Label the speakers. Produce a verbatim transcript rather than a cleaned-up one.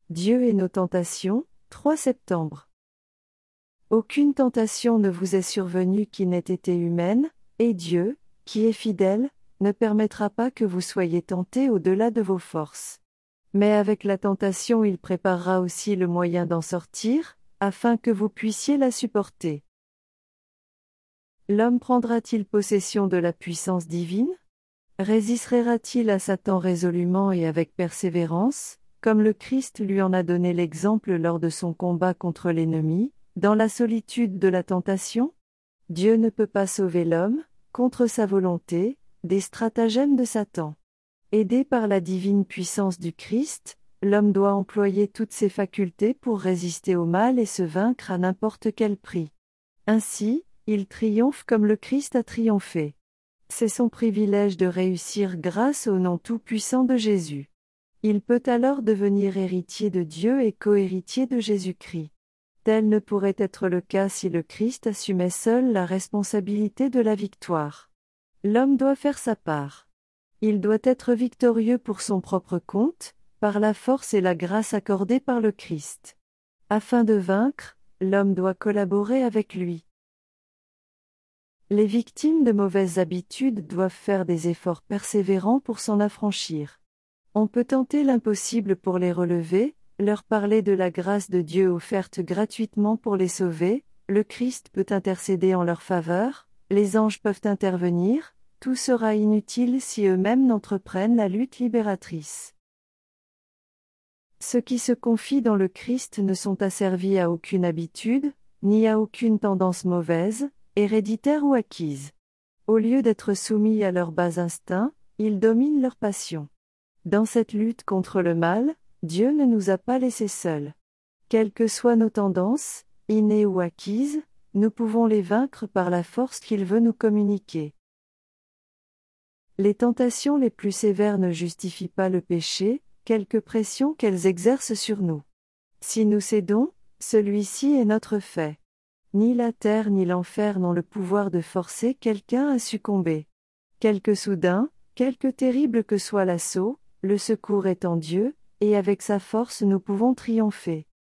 Speaker 1: Dieu et nos tentations, trois septembre. Aucune tentation ne vous est survenue qui n'ait été humaine, et Dieu, qui est fidèle, ne permettra pas que vous soyez tentés au-delà de vos forces. Mais avec la tentation il préparera aussi le moyen d'en sortir, afin que vous puissiez la supporter. L'homme prendra-t-il possession de la puissance divine? Résistera-t-il à Satan résolument et avec persévérance, comme le Christ lui en a donné l'exemple lors de son combat contre l'ennemi, dans la solitude de la tentation? Dieu ne peut pas sauver l'homme, contre sa volonté, des stratagèmes de Satan. Aidé par la divine puissance du Christ, l'homme doit employer toutes ses facultés pour résister au mal et se vaincre à n'importe quel prix. Ainsi, il triomphe comme le Christ a triomphé. C'est son privilège de réussir grâce au nom tout-puissant de Jésus. Il peut alors devenir héritier de Dieu et co-héritier de Jésus-Christ. Tel ne pourrait être le cas si le Christ assumait seul la responsabilité de la victoire. L'homme doit faire sa part. Il doit être victorieux pour son propre compte, par la force et la grâce accordées par le Christ. Afin de vaincre, l'homme doit collaborer avec lui. Les victimes de mauvaises habitudes doivent faire des efforts persévérants pour s'en affranchir. On peut tenter l'impossible pour les relever, leur parler de la grâce de Dieu offerte gratuitement pour les sauver, le Christ peut intercéder en leur faveur, les anges peuvent intervenir, tout sera inutile si eux-mêmes n'entreprennent la lutte libératrice. Ceux qui se confient dans le Christ ne sont asservis à aucune habitude, ni à aucune tendance mauvaise, héréditaire ou acquise. Au lieu d'être soumis à leurs bas instincts, ils dominent leurs passions. Dans cette lutte contre le mal, Dieu ne nous a pas laissés seuls. Quelles que soient nos tendances, innées ou acquises, nous pouvons les vaincre par la force qu'il veut nous communiquer. Les tentations les plus sévères ne justifient pas le péché, quelque pression qu'elles exercent sur nous. Si nous cédons, celui-ci est notre fait. Ni la terre ni l'enfer n'ont le pouvoir de forcer quelqu'un à succomber. Quelque soudain, quelque terrible que soit l'assaut, le secours est en Dieu, et avec sa force nous pouvons triompher.